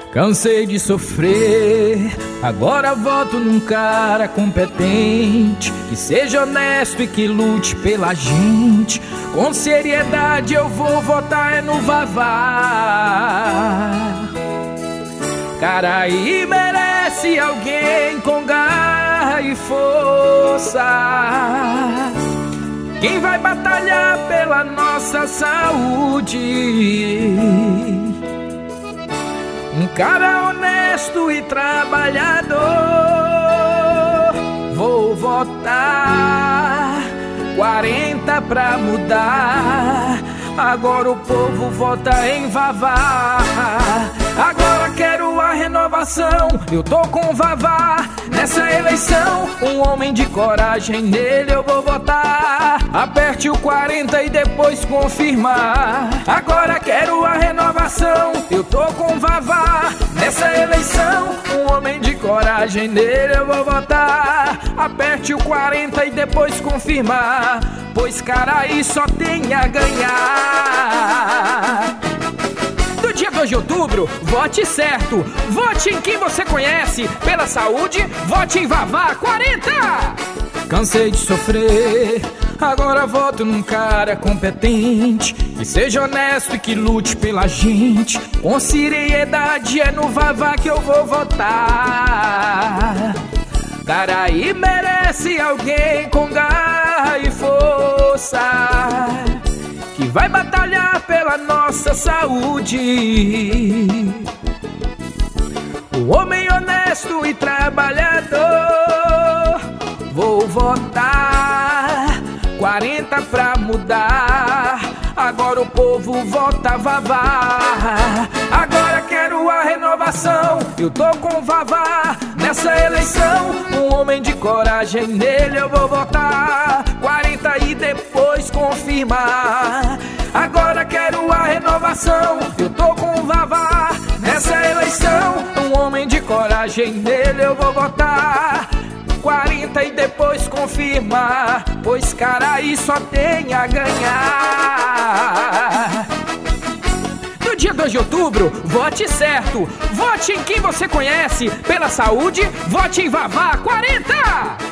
Cansei de sofrer, agora voto num cara competente, que seja honesto e que lute pela gente. Com seriedade eu vou votar no Vavá. Cara aí merece alguém com garra e força, quem vai batalhar pela nossa saúde. Um cara honesto e trabalhador. Vou votar 40 pra mudar. Agora o povo vota em Vavá. Agora quero a renovação, eu tô com o Vavá. Nessa eleição, um homem de coragem, nele eu vou votar. Aperte o 40 e depois confirmar. Agora quero a renovação, eu tô com o Vavá. Nessa eleição, um homem de coragem, nele eu vou votar. Aperte o 40 e depois confirmar, pois cara aí só tem a ganhar. No dia 2 de outubro, vote certo. Vote em quem você conhece. Pela saúde, vote em Vavá 40. Cansei de sofrer, agora voto num cara competente, que seja honesto e que lute pela gente. Com seriedade é no Vavá que eu vou votar. Cara aí merece alguém com garra e força, que vai batalhar pela nossa saúde. Um homem honesto e trabalhador. Vou votar 40 pra mudar. Agora o povo vota Vavá. Agora quero a renovação, eu tô com o Vavá. Nessa eleição, um homem de coragem, nele eu vou votar. 40 e depois confirmar. Agora quero a renovação, eu tô com o Vavá. Nessa eleição, um homem de coragem, nele eu vou votar. 40 e depois confirmar, pois cara aí só tem a ganhar. No dia 2 de outubro, vote certo. Vote em quem você conhece. Pela saúde, vote em Vavá 40.